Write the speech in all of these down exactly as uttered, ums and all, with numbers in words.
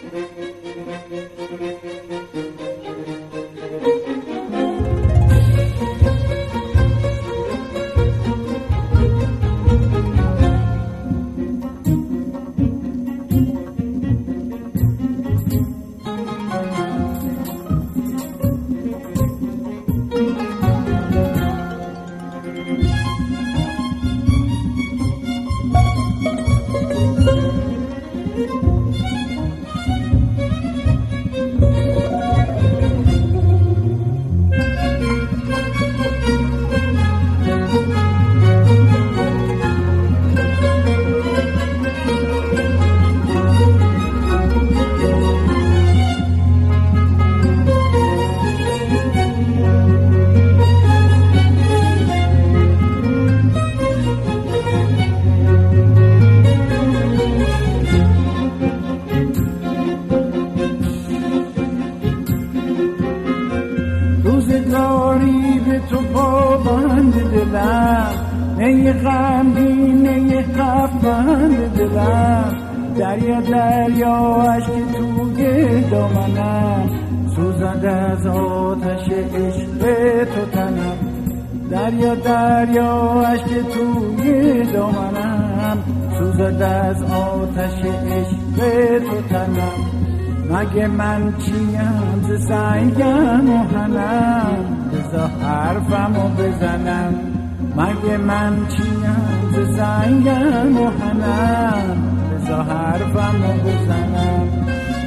روزگاری به تو پابند دلم، نی غمگین نی خفبند دلم، دریا دریا عشق توی دامنم، سوزد از آتش عشق تو تنم، دریا دریا عشق توی دامنم، سوزد از آتش عشق تو تنم. مگه من چیم ز سنگم و حنم، بذار حرفمو بزنم. مگه من چیم ز سنگم و حنم، بذار حرفمو بزنم.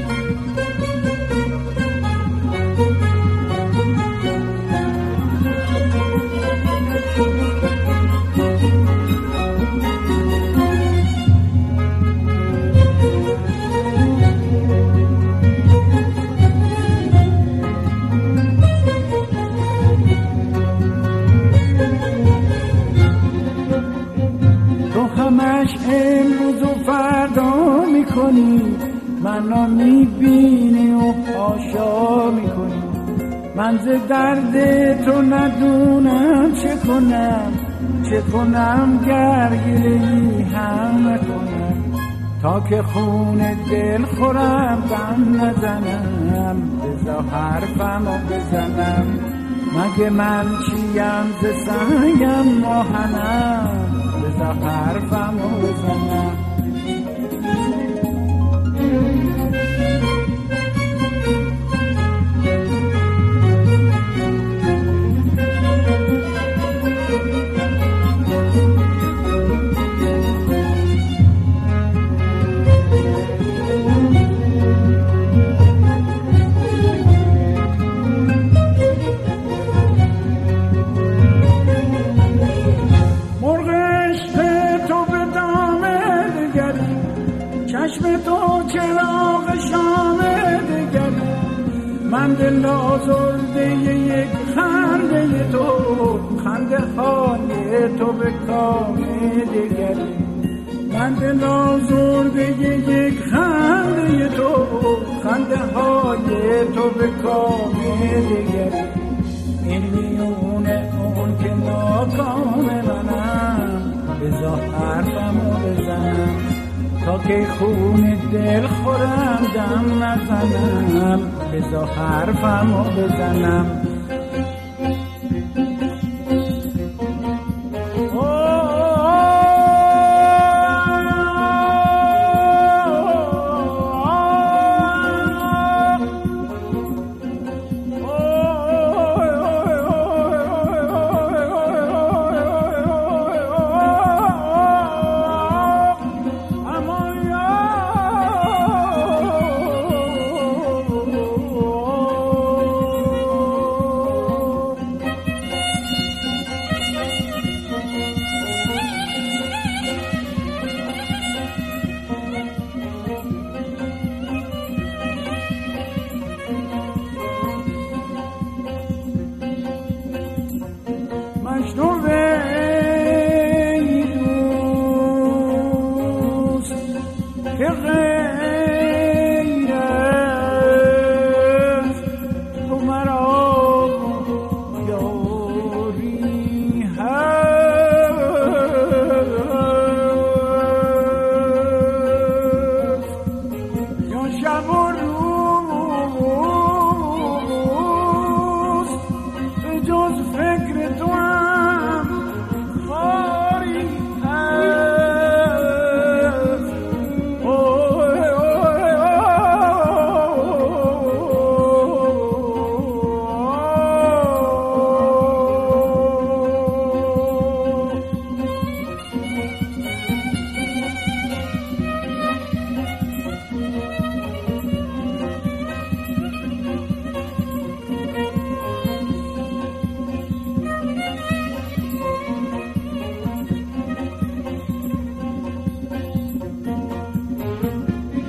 همش امروز و فردا میکنی، منو میبینی و حاشا میکنی. من ز درد تو ندونم چه کنم، چه کنم گرگیری هم کنم، تا که خون دل خورم دم نزنم، بذار حرفمو بزنم. مگه من چیم ز سنگم و حنم، بذار حرفمو بزنم. چشم تو چراغ شام دگر، من دل آزرده یک خنده تو، خنده های تو به کام دگر. من دل آزرده یک خنده تو، خنده های تو به کام دگر. این میونه اون که ناکام منم، بذار حرفمو بزنم، تا که خون دل خورم دم نزنم، بذار حرفمو بزنم. مجنون ای دوست که غیر از تو مرا یاری هست، یا شب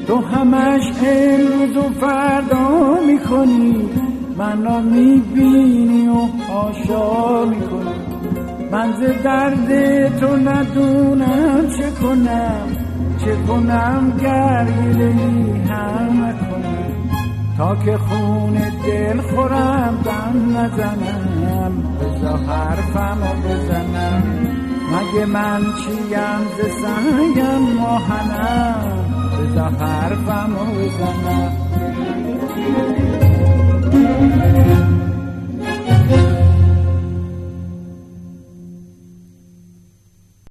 تو همش امروز و فردا میکنی، منو میبینی و آشا میکنی. من ز درد تو ندونم چه کنم، چه کنم گریلی هم نکنم. تا که خون دل خورم دم نزنم، بذار حرفمو بزنم. مگه من چیم ز سنگم آهنم، بذار حرفمو بزنم.